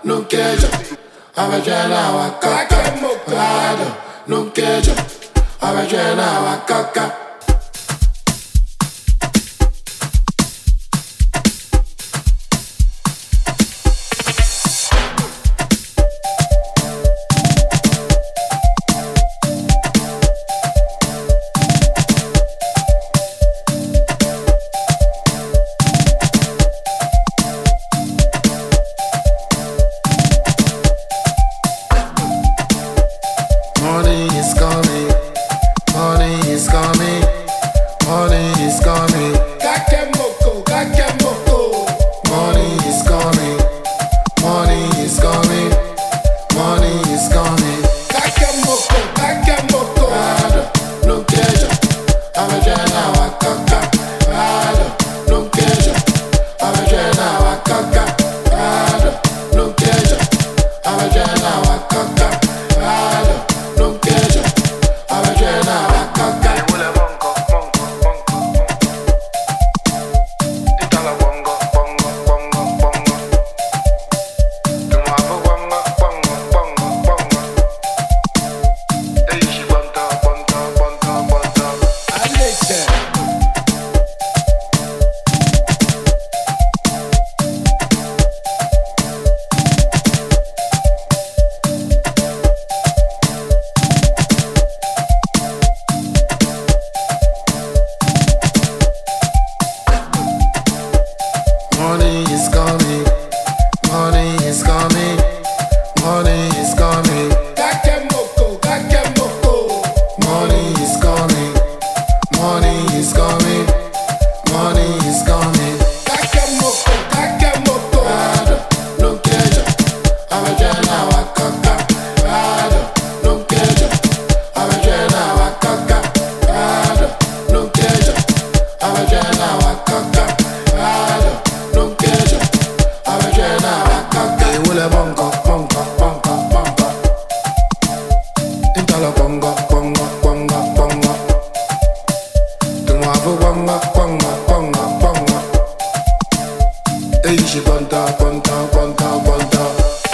non queijo, avegena wakaka, rado, non queijo, avegena wakaka. Morning is coming, morning is coming, morning is coming. Kakemoko, kakemoko. Morning is coming, morning is coming, morning is coming. Kakemoko, kakemoko. Rado, non queijo, avegena wakaka, rado, non queijo, avegena wakaka, rado, non queijo, avegena wakaka, non queijo, avegena wakaka. morning is coming, morning is coming, morning is coming. Kakemoko, kakemoko. Morning is coming, morning is coming, morning is coming. Kakemoko, kakemoko. Rado, non queijo, avegena wakaka, non queijo, avegena wakaka, non queijo, avegena wakaka, non queijo, avegena wakaka. e wule bongo, bongo, bongo, bongo. Intala bongo, bongo, bongo, bongo. Tumuavu bongo, bongo, bongo, bongo. Eishi bonta, bonta, bonta, bonta.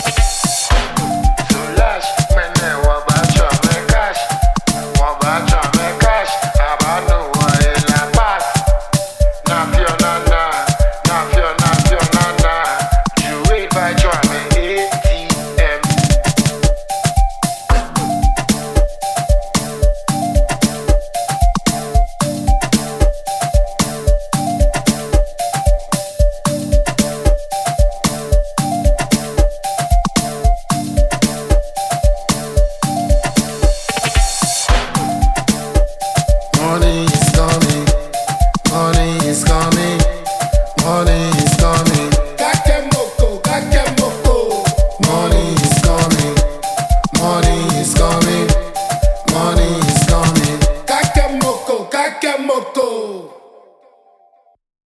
Morning is coming, morning is coming, morning is coming. Kakemoko, kakemoko. Morning is coming, morning is coming, morning is coming. Kakemoko, kakemoko.